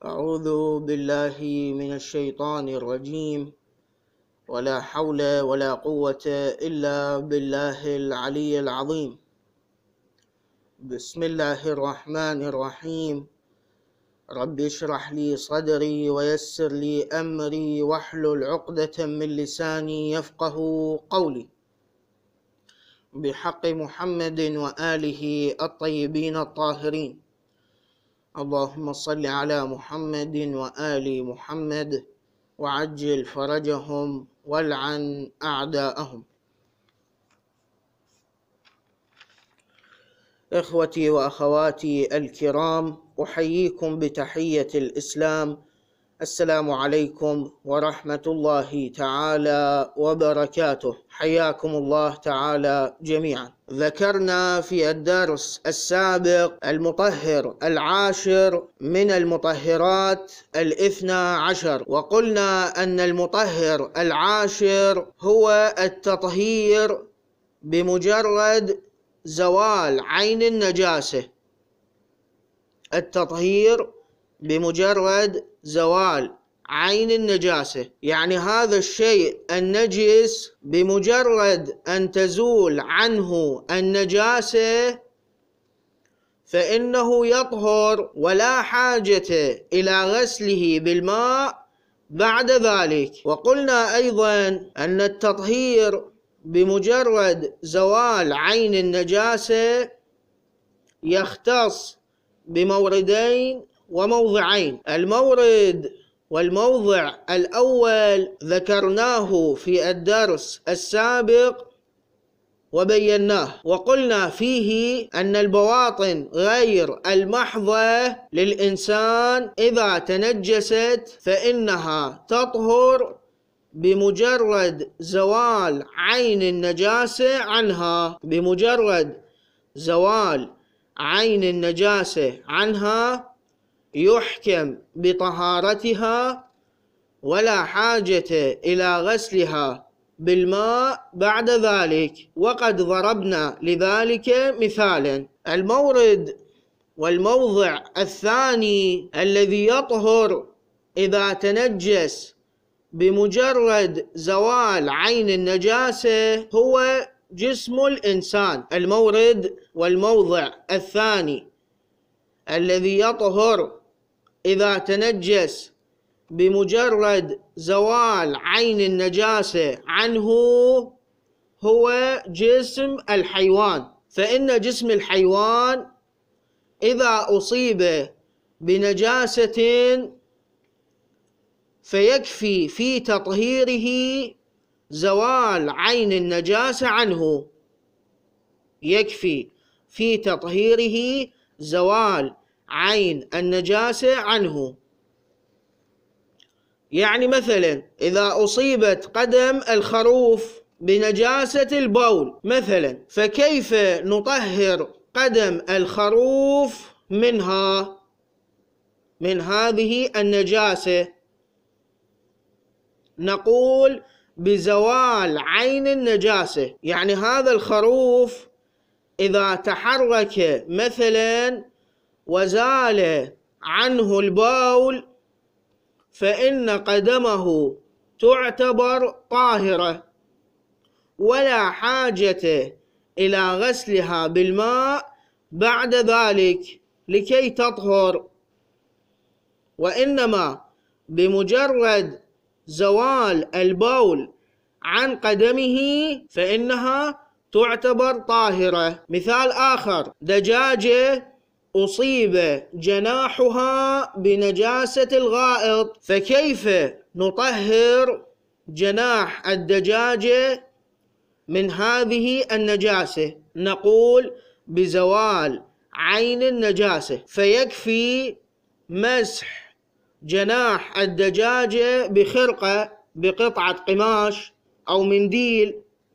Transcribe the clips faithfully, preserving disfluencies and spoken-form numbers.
أعوذ بالله من الشيطان الرجيم ولا حول ولا قوة إلا بالله العلي العظيم. بسم الله الرحمن الرحيم. رب اشرح لي صدري ويسر لي أمري واحلل عقدة من لساني يفقه قولي، بحق محمد وآله الطيبين الطاهرين. اللهم صل على محمد وآل محمد وعجل فرجهم والعن أعداءهم. إخوتي وأخواتي الكرام، أحييكم بتحية الإسلام. السلام عليكم ورحمة الله تعالى وبركاته. حياكم الله تعالى جميعا. ذكرنا في الدرس السابق المطهر العاشر من المطهرات الاثنى عشر، وقلنا أن المطهر العاشر هو التطهير بمجرد زوال عين النجاسة. التطهير بمجرد زوال عين النجاسة، يعني هذا الشيء النجس بمجرد أن تزول عنه النجاسة فإنه يطهر ولا حاجة إلى غسله بالماء بعد ذلك. وقلنا أيضا أن التطهير بمجرد زوال عين النجاسة يختص بموردين وموضعين. المورد والموضع الأول ذكرناه في الدرس السابق وبيناه، وقلنا فيه أن البواطن غير المحضة للإنسان إذا تنجست فإنها تطهر بمجرد زوال عين النجاسة عنها. بمجرد زوال عين النجاسة عنها يحكم بطهارتها ولا حاجة إلى غسلها بالماء بعد ذلك، وقد ضربنا لذلك مثالا. المورد والموضع الثاني الذي يطهر إذا تنجس بمجرد زوال عين النجاسة هو جسم الإنسان. المورد والموضع الثاني الذي يطهر إذا تنجس بمجرد زوال عين النجاسة عنه هو جسم الحيوان. فإن جسم الحيوان إذا أصيب بنجاسة فيكفي في تطهيره زوال عين النجاسة عنه. يكفي في تطهيره زوال عين النجاسة عنه. يعني مثلا إذا أصيبت قدم الخروف بنجاسة البول مثلا، فكيف نطهر قدم الخروف منها من هذه النجاسة؟ نقول بزوال عين النجاسة. يعني هذا الخروف إذا تحرك مثلا وزال عنه البول فإن قدمه تعتبر طاهرة ولا حاجة إلى غسلها بالماء بعد ذلك لكي تطهر، وإنما بمجرد زوال البول عن قدمه فإنها تعتبر طاهرة. مثال آخر، دجاجة أصيب جناحها بنجاسة الغائط، فكيف نطهر جناح الدجاجة من هذه النجاسة؟ نقول بزوال عين النجاسة، فيكفي مسح جناح الدجاجة بخرقة بقطعة قماش أو منديل،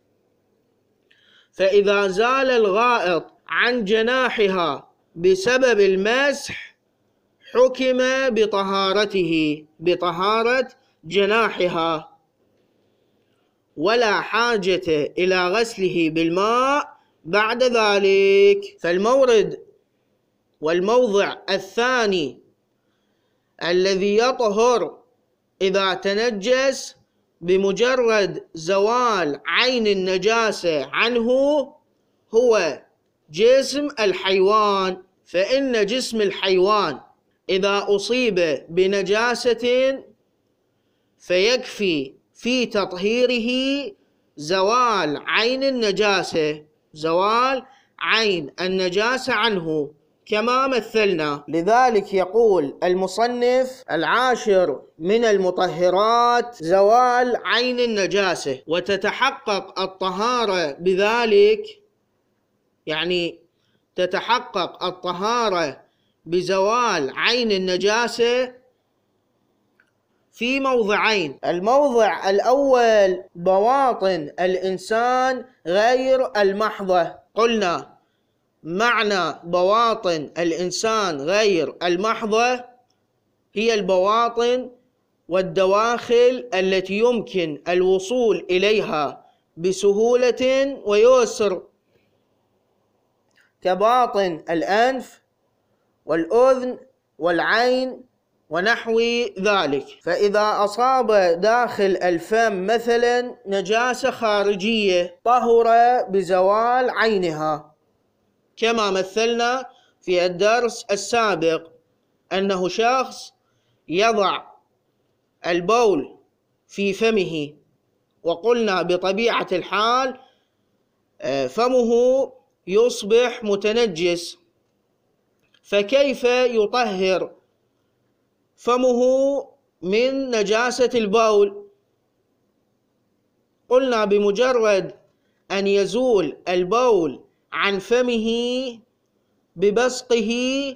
فإذا زال الغائط عن جناحها بسبب المسح حكم بطهارته بطهارة جناحها ولا حاجة إلى غسله بالماء بعد ذلك. فالمورد والموضع الثاني الذي يطهر إذا تنجس بمجرد زوال عين النجاسة عنه هو جسم الحيوان، فإن جسم الحيوان إذا أصيب بنجاسة فيكفي في تطهيره زوال عين النجاسة زوال عين النجاسة عنه كما مثلنا. لذلك يقول المصنف: العاشر من المطهرات زوال عين النجاسة، وتتحقق الطهارة بذلك، يعني تتحقق الطهارة بزوال عين النجاسة في موضعين. الموضع الأول بواطن الإنسان غير المحضة. قلنا معنى بواطن الإنسان غير المحضة هي البواطن والدواخل التي يمكن الوصول إليها بسهولة ويسر، كباطن الأنف والأذن والعين ونحو ذلك. فإذا أصاب داخل الفم مثلا نجاسة خارجية طهر بزوال عينها، كما مثلنا في الدرس السابق أنه شخص يضع البول في فمه، وقلنا بطبيعة الحال فمه يصبح متنجس، فكيف يطهر فمه من نجاسة البول؟ قلنا بمجرد أن يزول البول عن فمه ببصقه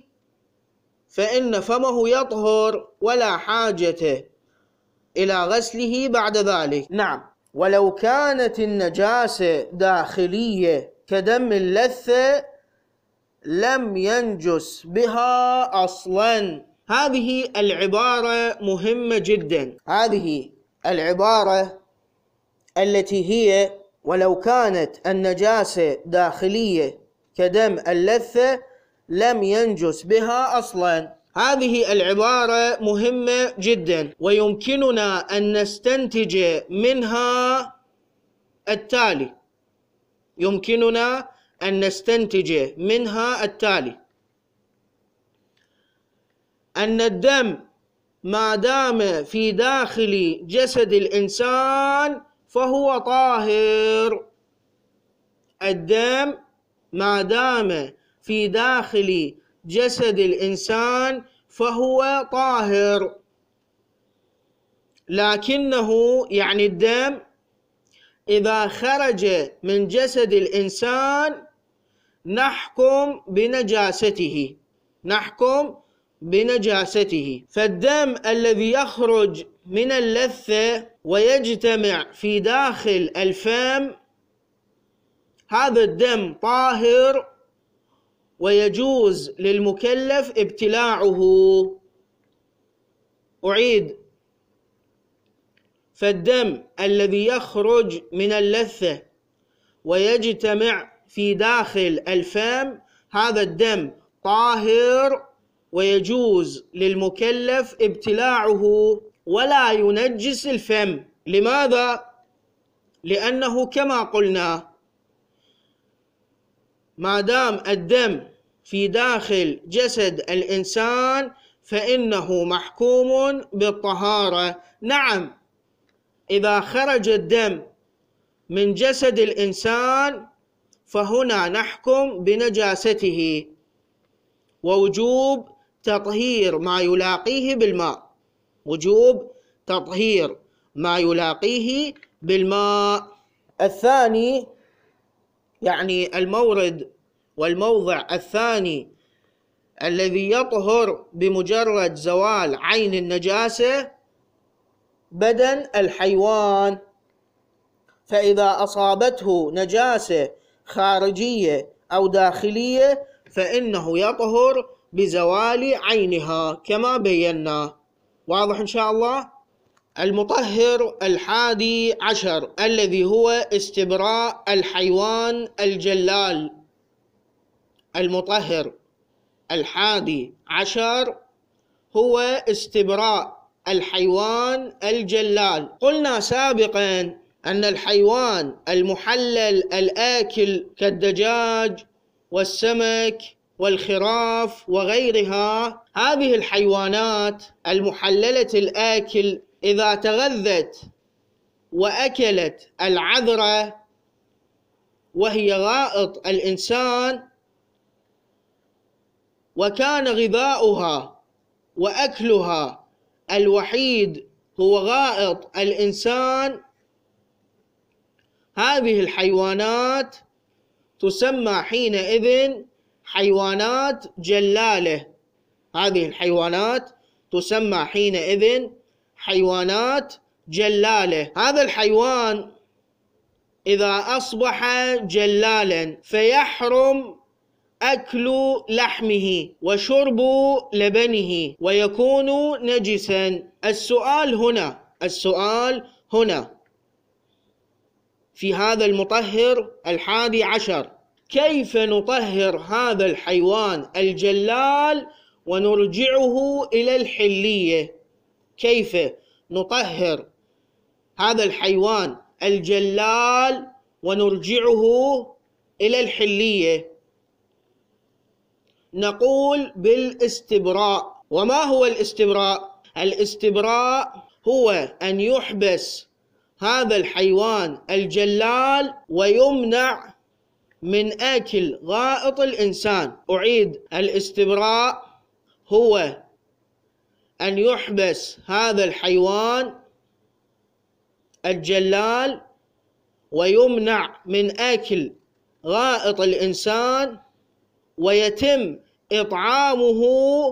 فإن فمه يطهر ولا حاجة إلى غسله بعد ذلك. نعم، ولو كانت النجاسة داخلية كدم اللثة لم ينجس بها أصلا. هذه العبارة مهمة جدا، هذه العبارة التي هي ولو كانت النجاسة داخلية كدم اللثة لم ينجس بها أصلا. هذه العبارة مهمة جدا، ويمكننا أن نستنتج منها التالي يمكننا أن نستنتج منها التالي أن الدم ما دام في داخل جسد الإنسان فهو طاهر. الدم ما دام في داخل جسد الإنسان فهو طاهر، لكنه يعني الدم إذا خرج من جسد الإنسان نحكم بنجاسته نحكم بنجاسته فالدم الذي يخرج من اللثة ويجتمع في داخل الفم هذا الدم طاهر ويجوز للمكلف ابتلاعه. أعيد: فالدم الذي يخرج من اللثة ويجتمع في داخل الفم هذا الدم طاهر ويجوز للمكلف ابتلاعه ولا ينجس الفم. لماذا؟ لأنه كما قلنا ما دام الدم في داخل جسد الإنسان فإنه محكوم بالطهارة. نعم، إذا خرج الدم من جسد الإنسان فهنا نحكم بنجاسته ووجوب تطهير ما يلاقيه بالماء وجوب تطهير ما يلاقيه بالماء. الثاني يعني المورد والموضع الثاني الذي يطهر بمجرد زوال عين النجاسة بدن الحيوان، فإذا أصابته نجاسة خارجية أو داخلية فإنه يطهر بزوال عينها كما بينا. واضح إن شاء الله؟ المطهر الحادي عشر الذي هو استبراء الحيوان الجلال. المطهر الحادي عشر هو استبراء الحيوان الجلال. قلنا سابقا أن الحيوان المحلل الآكل كالدجاج والسمك والخراف وغيرها، هذه الحيوانات المحللة الآكل إذا تغذت وأكلت العذرة وهي غائط الإنسان، وكان غذاؤها وأكلها الوحيد هو غائط الإنسان، هذه الحيوانات تسمى حينئذ حيوانات جلالة. هذه الحيوانات تسمى حينئذ حيوانات جلالة. هذا الحيوان إذا أصبح جلالا فيحرم أكل لحمه وشرب لبنه ويكون نجسا. السؤال هنا السؤال هنا في هذا المطهر الحادي عشر: كيف نطهر هذا الحيوان الجلال ونرجعه إلى الحلية؟ كيف نطهر هذا الحيوان الجلال ونرجعه إلى الحلية؟ نقول بالاستبراء. وما هو الاستبراء؟ الاستبراء هو أن يحبس هذا الحيوان الجلال ويمنع من أكل غائط الإنسان. أعيد: الاستبراء هو أن يحبس هذا الحيوان الجلال ويمنع من أكل غائط الإنسان، ويتم إطعامه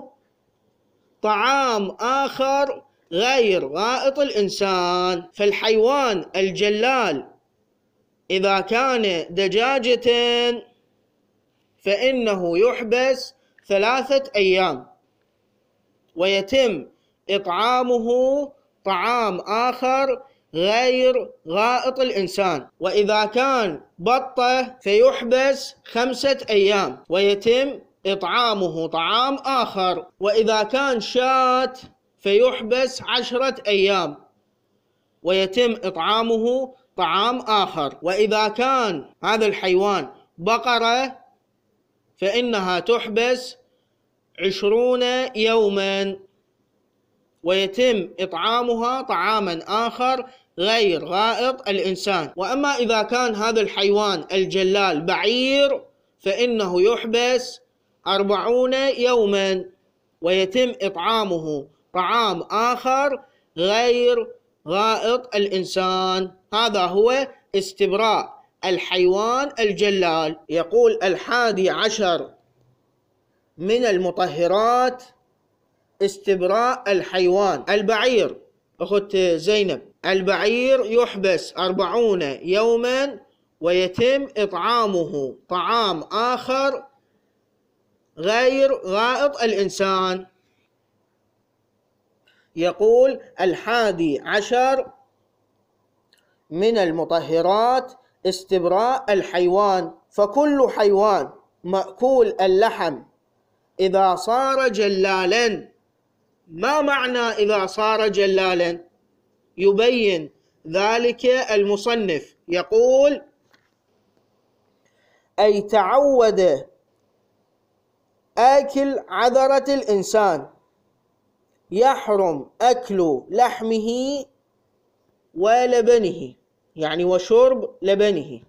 طعام آخر غير غائط الإنسان. فالحيوان الجلال إذا كان دجاجة فإنه يحبس ثلاثة أيام ويتم إطعامه طعام آخر غير غائط الإنسان. وإذا كان بطة فيحبس خمسة أيام ويتم إطعامه طعام آخر. وإذا كان شاة فيحبس عشرة أيام ويتم إطعامه طعام آخر. وإذا كان هذا الحيوان بقرة فإنها تحبس عشرون يوما ويتم إطعامها طعاما آخر غير غائط الإنسان. وأما إذا كان هذا الحيوان الجلال بعير فإنه يحبس أربعون يوما ويتم إطعامه طعام آخر غير غائط الإنسان. هذا هو استبراء الحيوان الجلال. يقول الحادي عشر من المطهرات استبراء الحيوان البعير. أخت زينب، البعير يحبس أربعون يوما ويتم إطعامه طعام آخر غير غائط الإنسان. يقول الحادي عشر من المطهرات استبراء الحيوان. فكل حيوان مأكول اللحم إذا صار جلالا. ما معنى إذا صار جلالا؟ يبين ذلك المصنف، يقول: أي تعود آكل عذرة الإنسان، يحرم أكل لحمه ولبنه، يعني وشرب لبنه،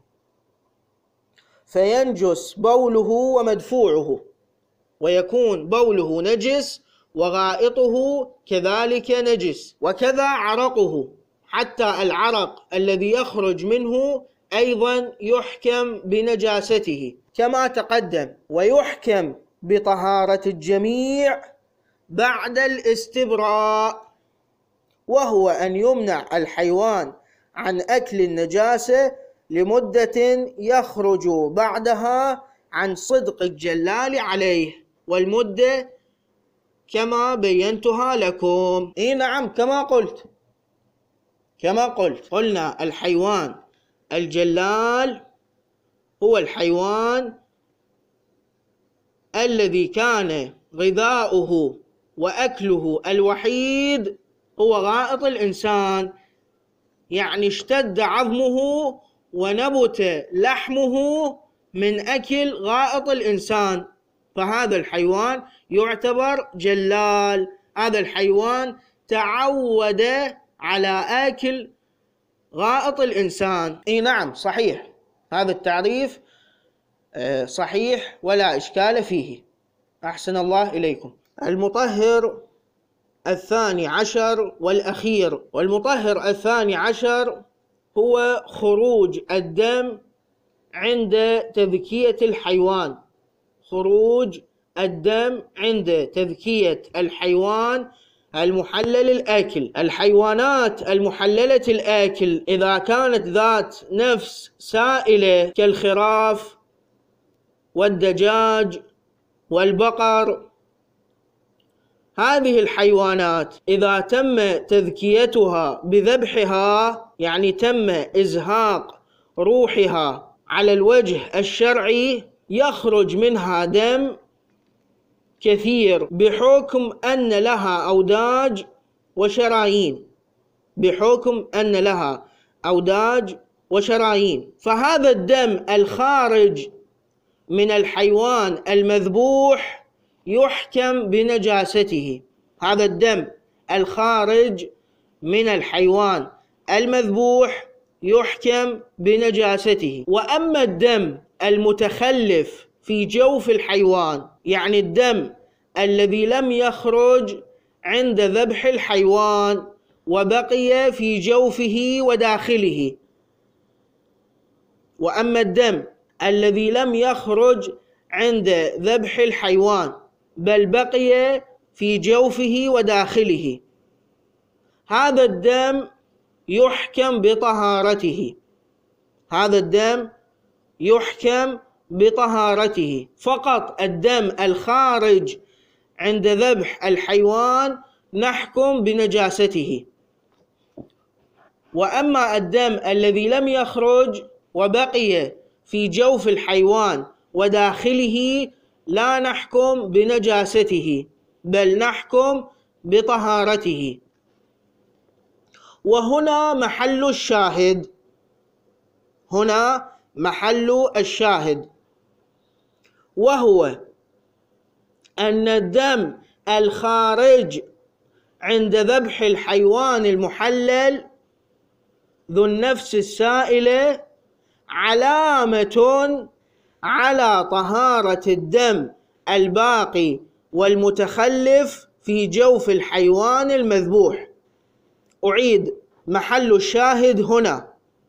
فينجس بوله ومدفوعه، ويكون بوله نجس وغائطه كذلك نجس، وكذا عرقه، حتى العرق الذي يخرج منه أيضا يحكم بنجاسته كما تقدم. ويحكم بطهارة الجميع بعد الاستبراء، وهو أن يمنع الحيوان عن أكل النجاسة لمدة يخرج بعدها عن صدق الجلال عليه، والمدة كما بينتها لكم. إيه نعم، كما قلت كما قلت قلنا الحيوان الجلال هو الحيوان الذي كان غذاؤه وأكله الوحيد هو غائط الإنسان، يعني اشتد عظمه ونبت لحمه من أكل غائط الإنسان، فهذا الحيوان يعتبر جلال. هذا الحيوان تعود على أكل غائط الإنسان. إي نعم صحيح، هذا التعريف صحيح ولا إشكال فيه. أحسن الله إليكم. المطهر الثاني عشر والأخير، والمطهر الثاني عشر هو خروج الدم عند تذكية الحيوان. خروج الدم عند تذكية الحيوان المحلل الآكل. الحيوانات المحللة الآكل إذا كانت ذات نفس سائلة كالخراف والدجاج والبقر، هذه الحيوانات إذا تم تذكيتها بذبحها، يعني تم إزهاق روحها على الوجه الشرعي، يخرج منها دم كثير بحكم أن لها أوداج وشرايين، بحكم أن لها أوداج وشرايين. فهذا الدم الخارج من الحيوان المذبوح يحكم بنجاسته. هذا الدم الخارج من الحيوان المذبوح يحكم بنجاسته. وأما الدم المتخلف في جوف الحيوان، يعني الدم الذي لم يخرج عند ذبح الحيوان وبقي في جوفه وداخله، وأما الدم الذي لم يخرج عند ذبح الحيوان بل بقي في جوفه وداخله، هذا الدم يحكم بطهارته. هذا الدم يحكم بطهارته. فقط الدم الخارج عند ذبح الحيوان نحكم بنجاسته، وأما الدم الذي لم يخرج وبقي في جوف الحيوان وداخله لا نحكم بنجاسته بل نحكم بطهارته. وهنا محل الشاهد، هنا محل الشاهد، وهو أن الدم الخارج عند ذبح الحيوان المحلل ذو النفس السائلة علامة على طهارة الدم الباقي والمتخلف في جوف الحيوان المذبوح. أعيد محل الشاهد هنا،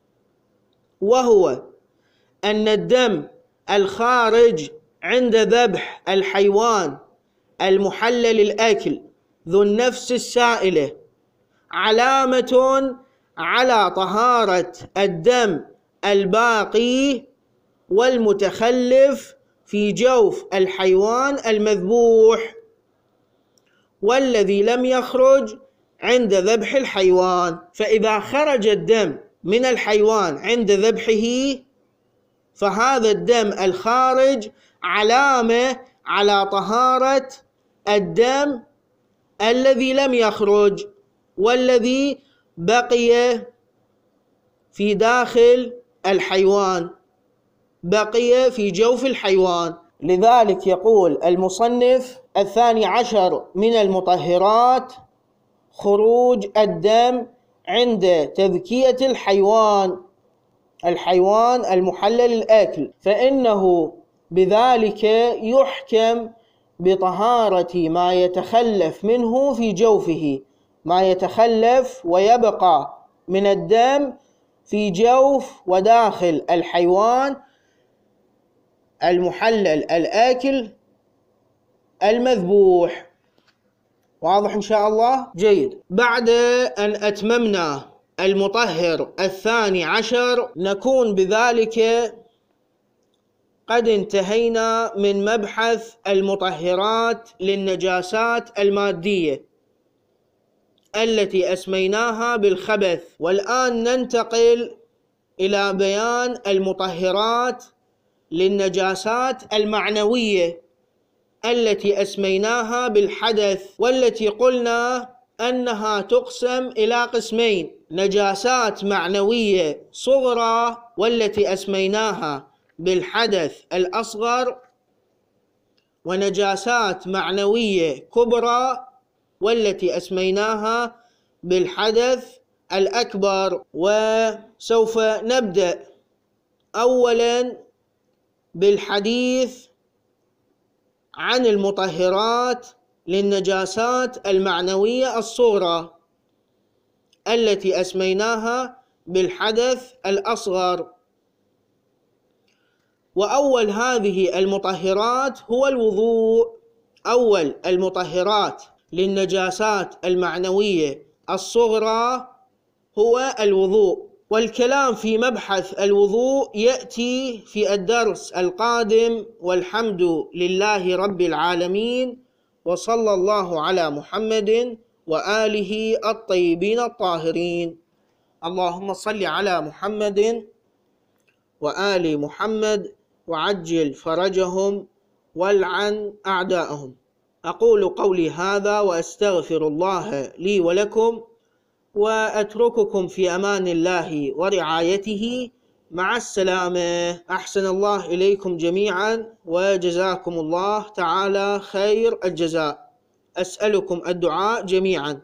وهو أن الدم الخارج عند ذبح الحيوان المحلل الأكل ذو النفس السائلة علامة على طهارة الدم الباقي والمتخلف في جوف الحيوان المذبوح والذي لم يخرج عند ذبح الحيوان. فإذا خرج الدم من الحيوان عند ذبحه فهذا الدم الخارج علامة على طهارة الدم الذي لم يخرج والذي بقي في داخل الحيوان، بقي في جوف الحيوان. لذلك يقول المصنف الثاني عشر من المطهرات خروج الدم عند تذكية الحيوان، الحيوان المحلل الأكل، فإنه بذلك يحكم بطهارة ما يتخلف منه في جوفه، ما يتخلف ويبقى من الدم في جوف وداخل الحيوان المحلل الآكل المذبوح. واضح إن شاء الله؟ جيد. بعد أن أتممنا المطهر الثاني عشر نكون بذلك قد انتهينا من مبحث المطهرات للنجاسات المادية التي أسميناها بالخبث. والآن ننتقل إلى بيان المطهرات للنجاسات المعنوية التي أسميناها بالحدث، والتي قلنا أنها تقسم إلى قسمين: نجاسات معنوية صغرى والتي أسميناها بالحدث الأصغر، ونجاسات معنوية كبرى والتي أسميناها بالحدث الأكبر. وسوف نبدأ أولا بالحديث عن المطهرات للنجاسات المعنوية الصغرى التي أسميناها بالحدث الأصغر. وأول هذه المطهرات هو الوضوء. أول المطهرات للنجاسات المعنوية الصغرى هو الوضوء، والكلام في مبحث الوضوء يأتي في الدرس القادم، والحمد لله رب العالمين، وصلى الله على محمد وآله الطيبين الطاهرين. اللهم صل على محمد وآل محمد وعجل فرجهم والعن أعداءهم. أقول قولي هذا وأستغفر الله لي ولكم، وأترككم في أمان الله ورعايته. مع السلامة. أحسن الله إليكم جميعا، وجزاكم الله تعالى خير الجزاء. أسألكم الدعاء جميعا.